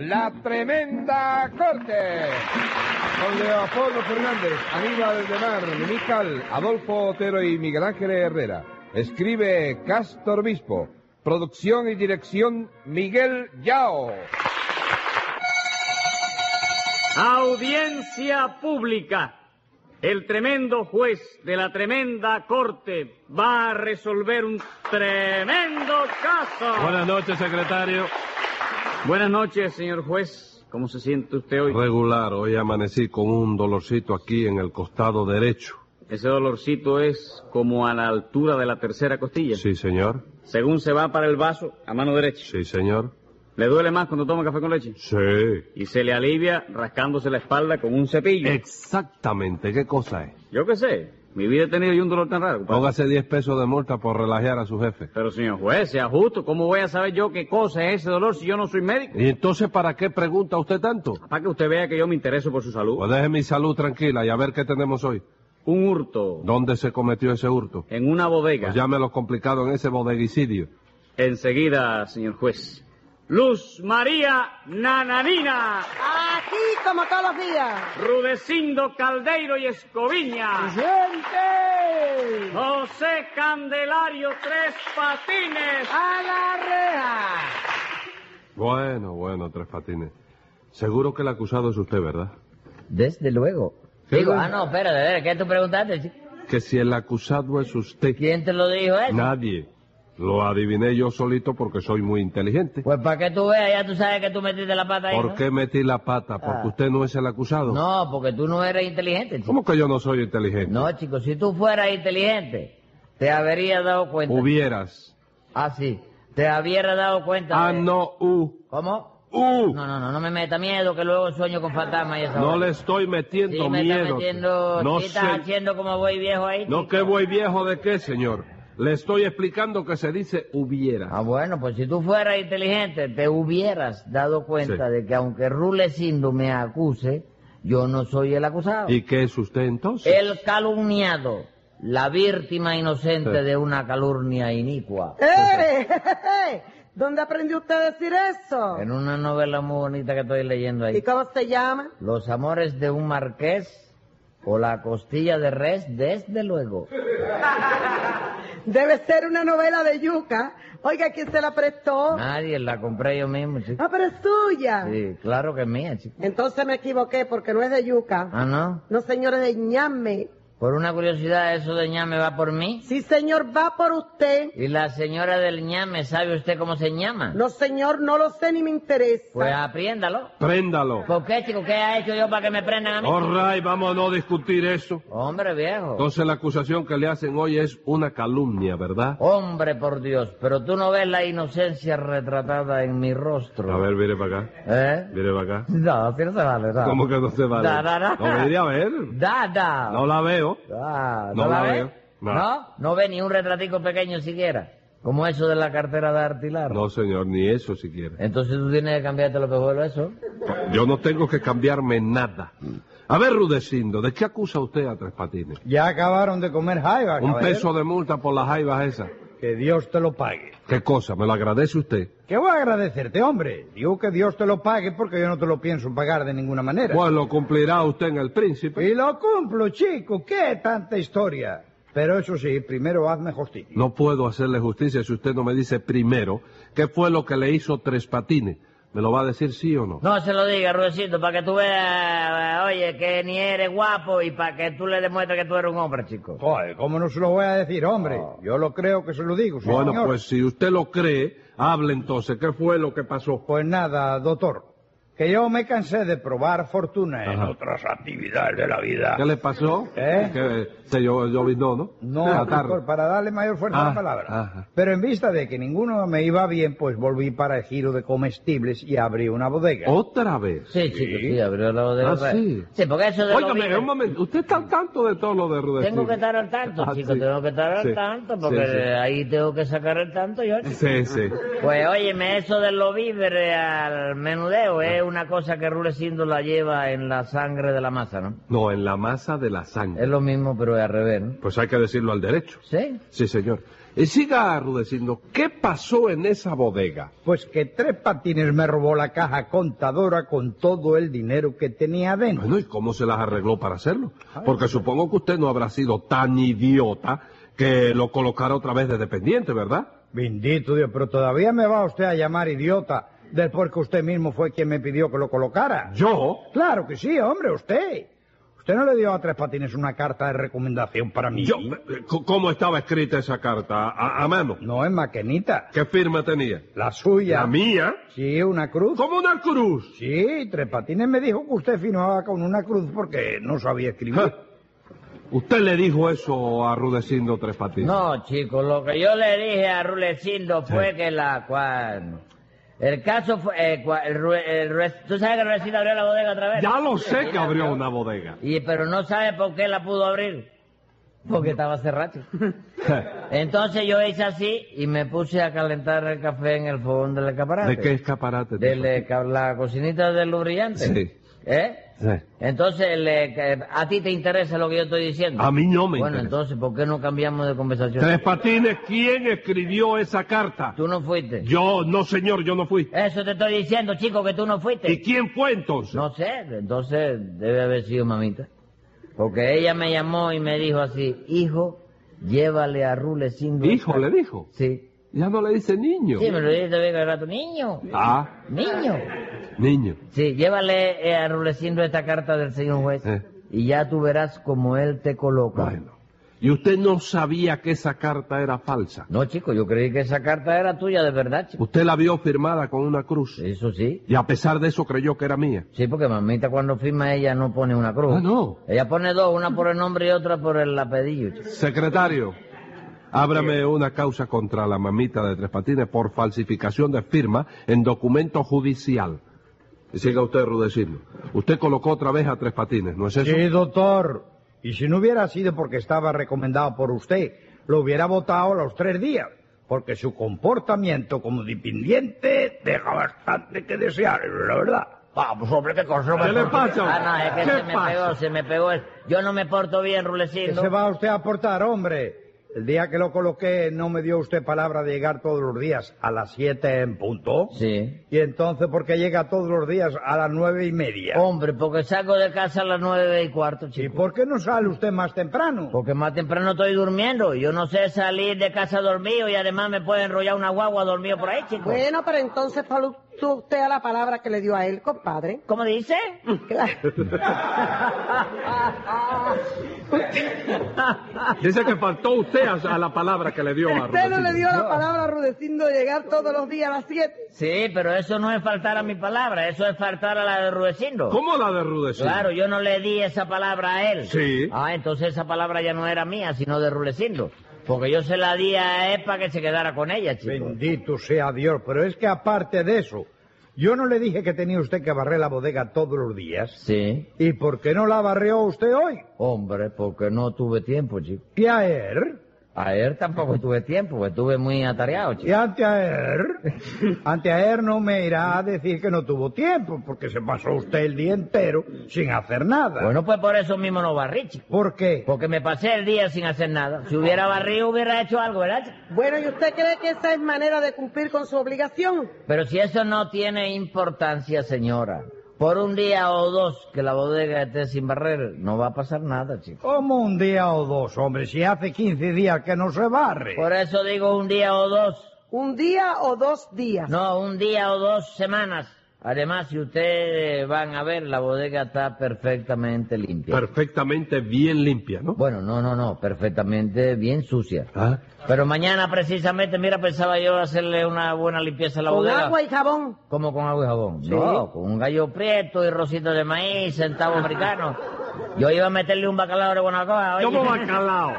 La Tremenda Corte. Con Leopoldo Fernández, Aníbal de Mar, Mimical, Adolfo Otero y Miguel Ángel Herrera. Escribe Castor Bispo. Producción y dirección Miguel Yao. Audiencia pública. El tremendo juez de la tremenda corte va a resolver un tremendo caso. Buenas noches, secretario. Buenas noches, señor juez. ¿Cómo se siente usted hoy? Regular, hoy amanecí con un dolorcito aquí en el costado derecho. Ese dolorcito es como a la altura de la tercera costilla. Sí, señor. Según se va para el vaso, a mano derecha. Sí, señor. ¿Le duele más cuando toma café con leche? Sí. Y se le alivia rascándose la espalda con un cepillo. Exactamente. ¿Qué cosa es? Yo qué sé. Mi vida he tenido yo un dolor tan raro, compadre. Póngase 10 pesos de multa por relajar a su jefe. Pero, señor juez, sea justo. ¿Cómo voy a saber yo qué cosa es ese dolor si yo no soy médico? ¿Y entonces para qué pregunta usted tanto? Para que usted vea que yo me intereso por su salud. Pues deje mi salud tranquila y a ver qué tenemos hoy. Un hurto. ¿Dónde se cometió ese hurto? En una bodega. Pues llámelo complicado en ese bodeguicidio. Enseguida, señor juez. Luz María Nananina. Aquí como todos los días. Rudecindo Caldeiro y Escoviña. ¡Gente! José Candelario Tres Patines. ¡A la reja! Bueno, Tres Patines. Seguro que el acusado es usted, ¿verdad? Desde luego. Digo, no, espérate, ¿qué tú preguntaste, chico? Que si el acusado es usted. ¿Quién te lo dijo eso? Nadie. Lo adiviné yo solito porque soy muy inteligente. Pues para que tú veas, ya tú sabes que tú metiste la pata ahí, ¿Por ¿no? qué metí la pata? ¿Porque usted no es el acusado? No, porque tú no eres inteligente, chico. ¿Cómo que yo no soy inteligente? No, chico, si tú fueras inteligente, te habrías dado cuenta. Hubieras. Ah, sí, te habrías dado cuenta. Ah, no, ¿Cómo? No me meta miedo, que luego sueño con fantasmas y esa No vaina. le estoy metiendo Sí, me miedo. está metiendo... No ¿Qué estás sé. haciendo como voy viejo ahí, No, chico? que voy viejo de qué, señor. Le estoy explicando que se dice hubiera. Ah, bueno, pues si tú fueras inteligente, te hubieras dado cuenta Sí. de que aunque Rulecindo me acuse, yo no soy el acusado. ¿Y qué es usted entonces? El calumniado, la víctima inocente Sí. de una calumnia inicua. ¿Dónde aprendió usted a decir eso? En una novela muy bonita que estoy leyendo ¿Y ahí. cómo se llama? Los amores de un marqués o la costilla de res, desde luego. Debe ser una novela de yuca. Oiga, ¿quién se la prestó? Nadie, la compré yo mismo, chico. Ah, pero es tuya. Sí, claro que es mía, chico. Entonces me equivoqué porque no es de yuca. Ah, ¿no? No, señor, es de ñame. Por una curiosidad, ¿eso de ñame va por mí? Sí, señor, va por usted. ¿Y la señora del ñame sabe usted cómo se llama? No, señor, no lo sé ni me interesa. Pues apriéndalo. Préndalo. ¿Por qué, chico? ¿Qué ha hecho yo para que me prendan a mí? All right, vamos a no discutir eso. Hombre, viejo. Entonces la acusación que le hacen hoy es una calumnia, ¿verdad? Hombre, por Dios, pero tú no ves la inocencia retratada en mi rostro. A ver, mire para acá. ¿Eh? Mire para acá. No, que no se vale, no. ¿Cómo que no se vale? No. No, mire a ver. No. No la veo. ¿No la ves? veo. No. ¿No ve ni un retratico pequeño siquiera? Como eso de la cartera de Artilar. No, señor, ni eso siquiera. Entonces tú tienes que cambiarte lo que fue eso. Yo no tengo que cambiarme nada. A ver, Rudecindo, ¿de qué acusa usted a Tres Patines? Ya acabaron de comer jaiba, Un caballero. peso de multa por las jaivas esas. Que Dios te lo pague. ¿Qué cosa? ¿Me lo agradece usted? ¿Qué voy a agradecerte, hombre? Digo que Dios te lo pague porque yo no te lo pienso pagar de ninguna manera. Pues lo cumplirá usted en el Príncipe. Y lo cumplo, chico. ¿Qué tanta historia? Pero eso sí, primero hazme justicia. No puedo hacerle justicia si usted no me dice primero qué fue lo que le hizo Tres Patines. ¿Me lo va a decir sí o no? No se lo diga, Rudecito, para que tú veas, oye, que ni eres guapo y para que tú le demuestres que tú eres un hombre, chico. Joder, ¿cómo no se lo voy a decir, hombre? Yo lo creo que se lo digo, sí, Bueno, señor. pues si usted lo cree, hable entonces. ¿Qué fue lo que pasó? Pues nada, doctor. Que yo me cansé de probar fortuna en Ajá. otras actividades de la vida. ¿Qué le pasó? ¿Eh? Que se llovinó, ¿no? No, La tarde. doctor, para darle mayor fuerza a la palabra. Ajá. Pero en vista de que ninguno me iba bien, pues volví para el giro de comestibles y abrí una bodega. ¿Otra vez? Sí, chico, sí, abrió la bodega. Ah, sí. Sí, porque eso de los Óigame, víveres- un momento. ¿Usted está al tanto de todo lo de Rudecindo? Tengo que estar al tanto, Ah, chico, sí. tengo que estar al Sí. tanto, porque Sí, sí. ahí tengo que sacar el tanto yo. Sí, sí. Pues óyeme, eso de los víveres al menudeo es una cosa que Rudecindo la lleva en la sangre de la masa, ¿no? No, en la masa de la sangre. Es lo mismo, pero es al revés, ¿no? Pues hay que decirlo al derecho. ¿Sí? Sí, señor. Siga, Rudecindo, ¿qué pasó en esa bodega? Pues que Tres Patines me robó la caja contadora con todo el dinero que tenía dentro. Bueno, ¿y cómo se las arregló para hacerlo? Porque supongo que usted no habrá sido tan idiota que lo colocara otra vez de dependiente, ¿verdad? Bendito Dios, pero todavía me va usted a llamar idiota después que usted mismo fue quien me pidió que lo colocara. ¿Yo? Claro que sí, hombre, usted. ¿Usted no le dio a Tres Patines una carta de recomendación para mí? ¿Cómo estaba escrita esa carta? ¿A mano? No, en maquinita. ¿Qué firma tenía? La suya. ¿La mía? Sí, una cruz. ¿Cómo una cruz? Sí, Tres Patines me dijo que usted firmaba con una cruz porque no sabía escribir. ¿Usted le dijo eso a Rudecindo Tres Patines? No, chico, lo que yo le dije a Rulecindo fue que el caso fue... ¿Tú sabes que Rulecindo abrió la bodega otra vez? Ya lo sé que abrió una bodega. Pero no sabe por qué la pudo abrir. Porque estaba cerrada. Entonces yo hice así y me puse a calentar el café en el fogón del escaparate. ¿De qué escaparate? La cocinita de luz brillante. Sí. ¿Eh? Sí. Entonces, ¿a ti te interesa lo que yo estoy diciendo? A mí no me Bueno, interesa. entonces, ¿por qué no cambiamos de conversación? Tres Patines, ¿quién escribió esa carta? ¿Tú no fuiste? Yo, no señor, yo no fui. Eso te estoy diciendo, chico, que tú no fuiste. ¿Y quién fue entonces? No sé, entonces debe haber sido mamita. Porque ella me llamó y me dijo así, hijo, llévale a Rulecindo. Hijo, le dijo. Sí. Ya no le dice niño. Sí, me lo dijiste bien el rato, niño. Ah, Niño. niño. Sí, llévale a Rulecindo esta carta del señor juez. Y ya tú verás cómo él te coloca. Bueno. ¿Y usted no sabía que esa carta era falsa? No, chico, yo creí que esa carta era tuya de verdad, chico. Usted la vio firmada con una cruz. Eso sí. Y a pesar de eso creyó que era mía. Sí, porque mamita cuando firma ella no pone una cruz. Ah, no. Ella pone dos, una por el nombre y otra por el apellido, chico. Secretario, ábrame una causa contra la mamita de Tres Patines por falsificación de firma en documento judicial. Y siga usted, Rudecindo. Usted colocó otra vez a Tres Patines, ¿no es eso? Sí, doctor. Y si no hubiera sido porque estaba recomendado por usted, lo hubiera votado a los 3 días. Porque su comportamiento como dependiente deja bastante que desear, la verdad. Vamos, hombre, qué cosa. ¿Qué le pasa? Ah, no, es que se me pegó. Yo no me porto bien, ¿Qué Rulecindo. se va usted a aportar, hombre? El día que lo coloqué no me dio usted palabra de llegar todos los días a las 7 en punto. Sí. Y entonces, ¿por qué llega todos los días a las 9:30? Hombre, porque salgo de casa a las 9:15, ¿Y chico. por qué no sale usted más temprano? Porque más temprano estoy durmiendo. Yo no sé salir de casa dormido y además me puede enrollar una guagua dormido por ahí, chico. Bueno, pero entonces faltó usted a la palabra que le dio a él, compadre. ¿Cómo dice? Dice que faltó usted a la palabra que le dio a Usted no Rudecindo. le dio la palabra a Rudecindo de llegar todos los días a las 7. Sí, pero eso no es faltar a mi palabra, eso es faltar a la de Rudecindo. ¿Cómo la de Rudecindo? Claro, yo no le di esa palabra a él. Sí. Ah, entonces esa palabra ya no era mía, sino de Rudecindo. Porque yo se la di a él para que se quedara con ella, chico. Bendito sea Dios, pero es que aparte de eso, yo no le dije que tenía usted que barrer la bodega todos los días. Sí. ¿Y por qué no la barrió usted hoy? Hombre, porque no tuve tiempo, chico. ¿Y ayer? Ayer tampoco tuve tiempo, porque estuve muy atareado, ¿Y chico. anteayer? Anteayer no me irá a decir que no tuvo tiempo, porque se pasó usted el día entero sin hacer nada. Bueno, pues por eso mismo no barrí, chico. ¿Por qué? Porque me pasé el día sin hacer nada. Si hubiera barrido, hubiera hecho algo, ¿verdad, chico? Bueno, ¿y usted cree que esa es manera de cumplir con su obligación? Pero si eso no tiene importancia, señora. Por un día o dos que la bodega esté sin barrer, no va a pasar nada, chico. ¿Cómo un día o dos, hombre? Si hace 15 días que no se barre. Por eso digo un día o dos. ¿Un día o 2 días? No, un día o 2 semanas. Además, si ustedes van a ver, la bodega está perfectamente limpia. Perfectamente bien limpia, ¿no? Bueno, no, perfectamente bien sucia. ¿Ah? Pero mañana precisamente, mira, pensaba yo hacerle una buena limpieza a la Con bodega. agua y jabón. ¿Cómo con agua y jabón? Sí. No, con un gallo prieto y rosito de maíz, centavo americano. Yo iba a meterle un bacalao de Guanacoa, oye. ¿Cómo bacalao?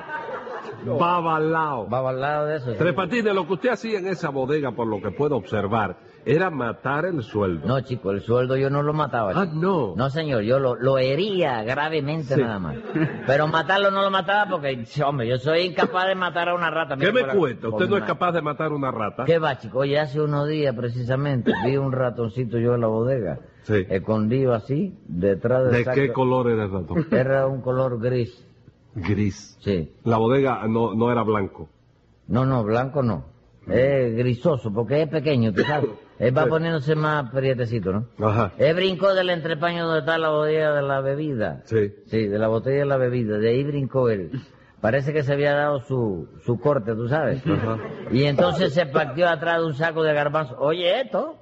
Babalao. Va al lado de eso. sí. Tres Patines, lo que usted hacía en esa bodega, por lo que puedo observar, era matar el sueldo. No, chico, el sueldo yo no lo mataba. Ah, chico. no. No, señor, yo lo hería gravemente Sí. nada más. Pero matarlo no lo mataba porque, hombre, yo soy incapaz de matar a una rata. ¿Qué Mira, me por cuenta? por ¿Usted no mi es capaz de matar una rata? ¿Qué va, chico? Oye, hace unos días precisamente vi un ratoncito yo en la bodega. Sí. Escondido así, detrás del ¿De saco. qué color era el ratón? Era un color gris. Gris. Sí. La bodega no era blanco. No, blanco no. Es grisoso, porque es pequeño, tú sabes. Él va poniéndose más prietecito, ¿no? Ajá. Él brincó del entrepaño donde está la botella de la bebida. Sí. Sí, de la botella de la bebida. De ahí brincó él. Parece que se había dado su corte, tú sabes. Ajá. Y entonces se partió atrás de un saco de garbanzos. Oye esto.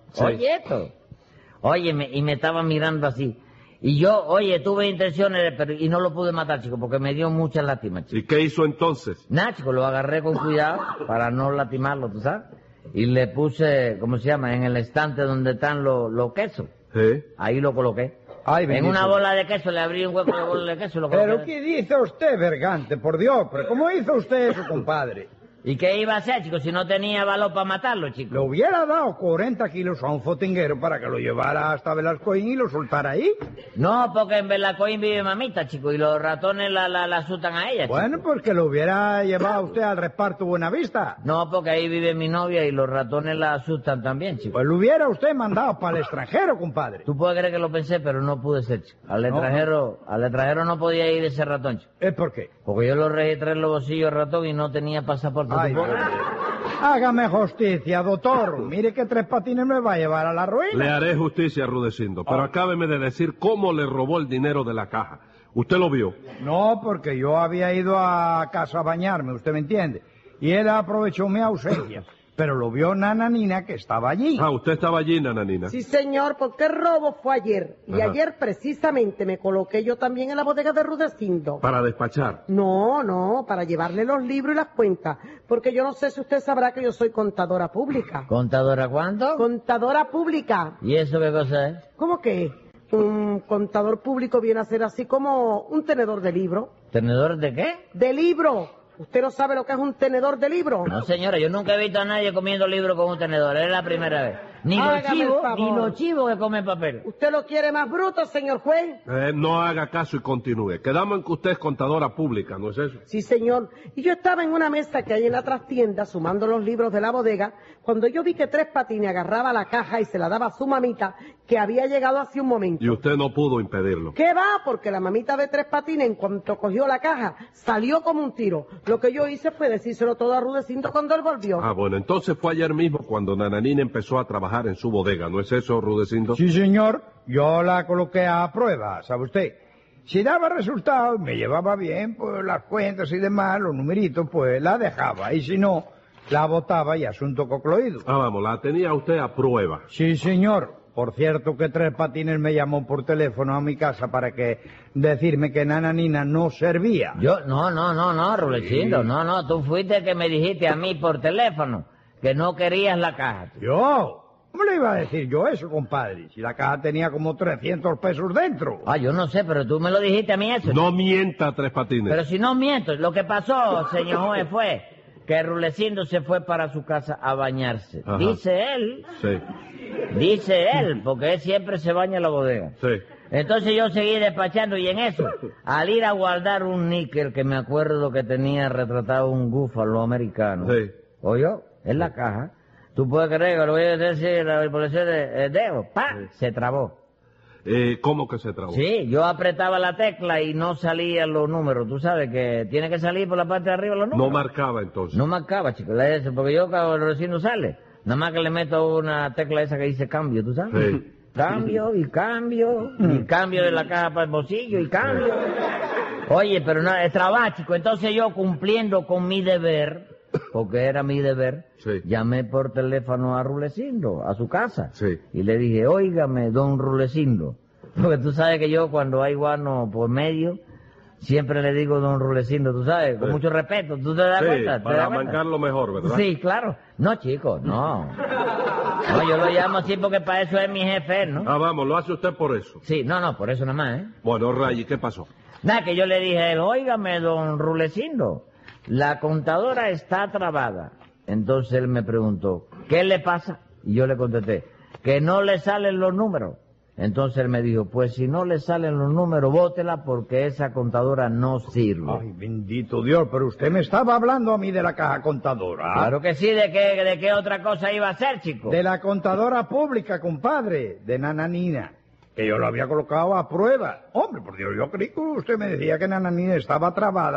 Óyeme, y me estaba mirando así. Y yo, tuve intenciones, y no lo pude matar, chico, porque me dio mucha lástima, chico. ¿Y qué hizo entonces? Nada, chico, lo agarré con cuidado para no lastimarlo, tú sabes. Y le puse, ¿cómo se llama? En el estante donde están los quesos. Sí. Ahí lo coloqué. Ay, En bendito. una bola de queso, le abrí un hueco de bola de queso y lo coloqué. ¿Pero qué dice usted, Bergante? Por Dios, ¿pero cómo hizo usted eso, compadre? ¿Y qué iba a hacer, chico, si no tenía valor para matarlo, chico? Le hubiera dado 40 kilos a un fotinguero para que lo llevara hasta Velascoín y lo soltara ahí. No, porque en Belacoín vive mamita, chico, y los ratones la asustan a ella, chico. Bueno, pues que lo hubiera llevado usted al reparto Buenavista. No, porque ahí vive mi novia y los ratones la asustan también, chico. Pues lo hubiera usted mandado para el extranjero, compadre. Tú puedes creer que lo pensé, pero no pude ser, chico. Al extranjero no podía ir ese ratón, chico. ¿Es por qué? Porque yo lo registré en los bolsillos ratón y no tenía pasaporte. Ay, ¿Tú puedes creer? hágame justicia, doctor. Mire que Tres Patines me va a llevar a la ruina. Le haré justicia, Rudecindo, pero acábeme de decir cómo le robó el dinero de la caja. ¿Usted lo vio? No, porque yo había ido a casa a bañarme, usted me entiende. Y él aprovechó mi ausencia. Pero lo vio Nananina, que estaba allí. Ah, usted estaba allí, Nananina. Sí, señor, porque el robo fue ayer. Y Ajá. ayer precisamente me coloqué yo también en la bodega de Rudecindo. Para despachar. No, para llevarle los libros y las cuentas. Porque yo no sé si usted sabrá que yo soy contadora pública. ¿Contadora cuánto? Contadora pública. ¿Y eso qué cosa es? ¿Cómo que? Un contador público viene a ser así como un tenedor de libro. ¿Tenedor de qué? ¡De libro! ¿Usted no sabe lo que es un tenedor de libro? No, señora, yo nunca he visto a nadie comiendo libros con un tenedor. Es la primera vez. Ni Hágame el favor. los chivos que comen papel. ¿Usted lo quiere más bruto, señor juez? No haga caso y continúe. Quedamos en que usted es contadora pública, ¿no es eso? Sí, señor. Y yo estaba en una mesa que hay en la trastienda sumando los libros de la bodega cuando yo vi que Tres Patines agarraba la caja y se la daba a su mamita que había llegado hace un momento. Y usted no pudo impedirlo. ¿Qué va? Porque la mamita de Tres Patines, en cuanto cogió la caja, salió como un tiro. Lo que yo hice fue decírselo todo a Rudecindo cuando él volvió. Ah, bueno, entonces fue ayer mismo cuando Nananina empezó a trabajar en su bodega, ¿no es eso, Rudecindo? Sí, señor. Yo la coloqué a prueba, ¿sabe usted? Si daba resultados, me llevaba bien, pues las cuentas y demás, los numeritos, pues la dejaba. Y si no, la botaba y asunto concluido. Ah, vamos, la tenía usted a prueba. Sí, señor. Por cierto que Tres Patines me llamó por teléfono a mi casa para decirme que Nananina no servía. Yo, no, Rulecindo, no, tú fuiste el que me dijiste a mí por teléfono que no querías la caja. ¿Yo? ¿Cómo le iba a decir yo eso, compadre? Si la caja tenía como 300 pesos dentro. Ah, yo no sé, pero tú me lo dijiste a mí eso. No mienta, Tres Patines. Pero si no miento, lo que pasó, señor juez, fue que Rulecindo se fue para su casa a bañarse. Ajá. Dice él, porque él siempre se baña en la bodega. Sí. Entonces yo seguí despachando y en eso, al ir a guardar un níquel que me acuerdo que tenía retratado un búfalo americano. Sí. ¿Oyó? En la caja. Tú puedes creer que lo voy a decir por decir de dedo. ¡Pa! Se trabó. ¿Cómo que se trabó? Sí, yo apretaba la tecla y no salían los números. Tú sabes que tiene que salir por la parte de arriba los números. No marcaba entonces. No marcaba, chico, porque yo cuando recién no sale. Nada más que le meto una tecla esa que dice cambio, ¿tú sabes? Sí. Cambio y cambio de la caja para el bolsillo y cambio. Oye, pero no, es trabajo, chico. Entonces yo cumpliendo con mi deber, porque era mi deber, Sí. llamé por teléfono a Rulecindo, a su casa. Sí. Y le dije, óigame, don Rulecindo. Porque tú sabes que yo cuando hay guano por medio, siempre le digo don Rulecindo, tú sabes, con Sí. mucho respeto. ¿Tú te das Sí, cuenta? ¿Te das para cuenta? mancarlo mejor, ¿verdad? Sí, claro. No, chico, no. No, yo lo llamo así porque para eso es mi jefe, ¿no? Ah, vamos, lo hace usted por eso. Sí, no, por eso nada más, ¿eh? Bueno, Ray, ¿qué pasó? Nada, que yo le dije a él, óigame, don Rulecindo, la contadora está trabada. Entonces él me preguntó, ¿qué le pasa? Y yo le contesté, que no le salen los números. Entonces él me dijo, pues si no le salen los números, bótela porque esa contadora no sirve. Ay, bendito Dios, pero usted me estaba hablando a mí de la caja contadora. Claro que sí, ¿de qué otra cosa iba a ser, chico? De la contadora pública, compadre, de Nananina, que yo lo había colocado a prueba. Hombre, por Dios, yo creí que usted me decía que Nananina estaba trabada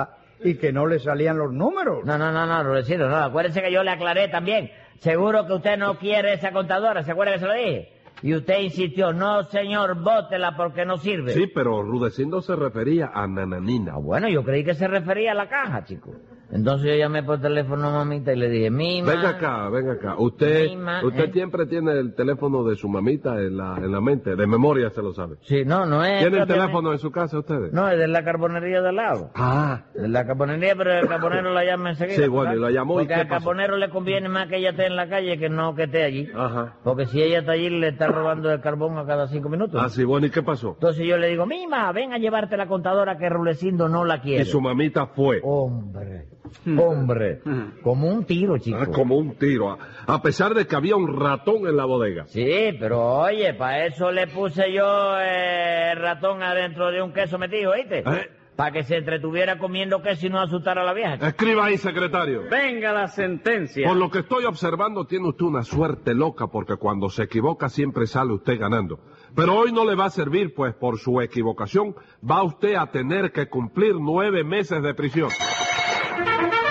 y que no le salían los números. No, Rudecindo, no. Acuérdese que yo le aclaré también. Seguro que usted no quiere esa contadora, ¿se acuerda que se lo dije? Y usted insistió, no, señor, bótela porque no sirve. Sí, pero Rudecindo se refería a Nananina. Ah, bueno, yo creí que se refería a la caja, chico. Entonces yo llamé por teléfono a mamita y le dije, Mima... Venga acá. Usted Mima, siempre tiene el teléfono de su mamita en la mente, de memoria se lo sabe. Sí, no es... ¿Tiene el propiamente- teléfono en su casa ustedes? No, es de la carbonería de al lado. Ah, De la carbonería, pero el carbonero la llama enseguida. Sí, bueno, ¿verdad? y la llamó, ¿y Porque qué al pasó? carbonero le conviene más que ella esté en la calle que no que esté allí. ajá. Porque si ella está allí, le está robando el carbón a cada 5 minutos. Ah, sí, bueno, ¿y qué pasó? Entonces yo le digo, Mima, ven a llevarte la contadora que Rulecindo no la quiere. Y su mamita fue. Hombre, como un tiro, chico. Ah, como un tiro. A pesar de que había un ratón en la bodega. Sí, pero oye, para eso le puse yo el ratón adentro de un queso metido, ¿oíste? Para que se entretuviera comiendo queso y no asustara a la vieja. Escriba ahí, secretario. Venga la sentencia. Por lo que estoy observando, tiene usted una suerte loca, porque cuando se equivoca siempre sale usted ganando. Pero hoy no le va a servir, pues por su equivocación va usted a tener que cumplir 9 meses de prisión.